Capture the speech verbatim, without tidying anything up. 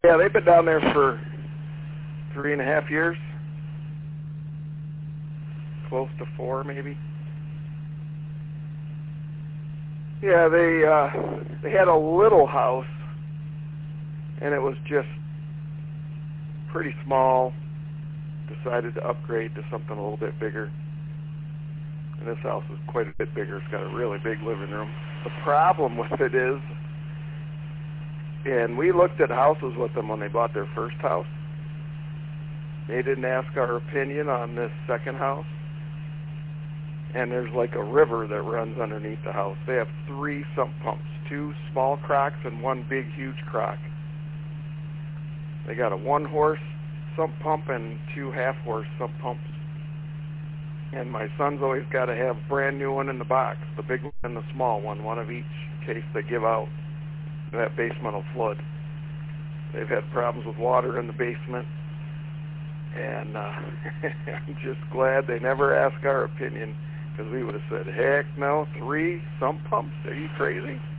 Yeah, they've been down there for three and a half years. Close to four, maybe. Yeah, they uh, they had a little house, and it was just pretty small. Decided to upgrade to something a little bit bigger. And this house is quite a bit bigger. It's got a really big living room. The problem with it is, and we looked at houses with them when they bought their first house. They didn't ask our opinion on this second house. And there's like a river that runs underneath the house. They have three sump pumps, two small crocks and one big, huge crock. They got a one-horse sump pump and two half-horse sump pumps. And my son's always got to have a brand new one in the box, the big one and the small one, one of each, in case they give out. That basement will flood. They've had problems with water in the basement. And uh, I'm just glad they never asked our opinion, because we would have said, heck no, three sump pumps? Are you crazy?